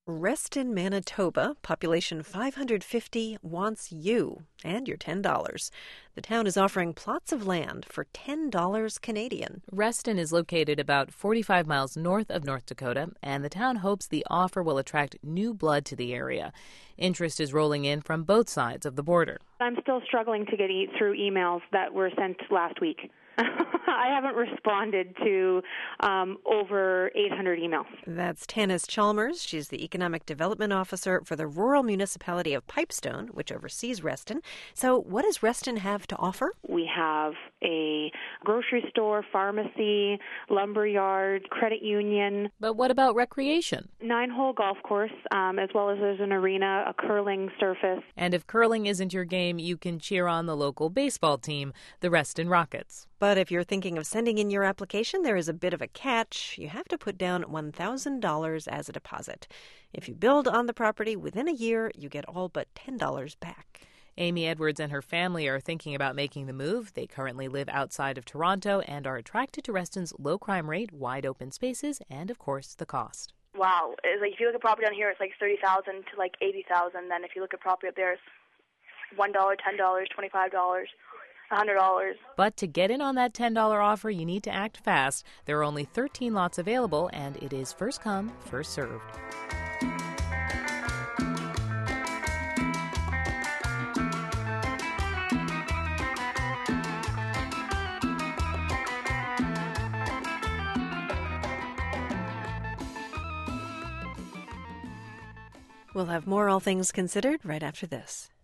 Reston, Manitoba, population 550, wants you and your $10. The town is offering plots of land for $10 Canadian. Reston is located about 45 miles north of North Dakota, and the town hopes the offer will attract new blood to the area. Interest is rolling in from both sides of the border. I'm still struggling to get through emails that were sent last week. I haven't responded to over 800 emails. That's Tanis Chalmers. She's the Economic Development Officer for the rural municipality of Pipestone, which oversees Reston. So what does Reston have to offer? We have a grocery store, pharmacy, lumber yard, credit union. But what about recreation? 9-hole golf course, as well as there's an arena, a curling surface. And if curling isn't your game, you can cheer on the local baseball team, the Reston Rockets. But if you're thinking of sending in your application, there is a bit of a catch. You have to put down $1,000 as a deposit. If you build on the property within a year, you get all but $10 back. Amy Edwards and her family are thinking about making the move. They currently live outside of Toronto and are attracted to Reston's low crime rate, wide open spaces, and, of course, the cost. Wow. It's like if you look at property down here, it's like $30,000 to like $80,000. Then if you look at property up there, it's $1, $10, $25. $100. But to get in on that $10 offer, you need to act fast. There are only 13 lots available, and it is first come, first served. We'll have more All Things Considered right after this.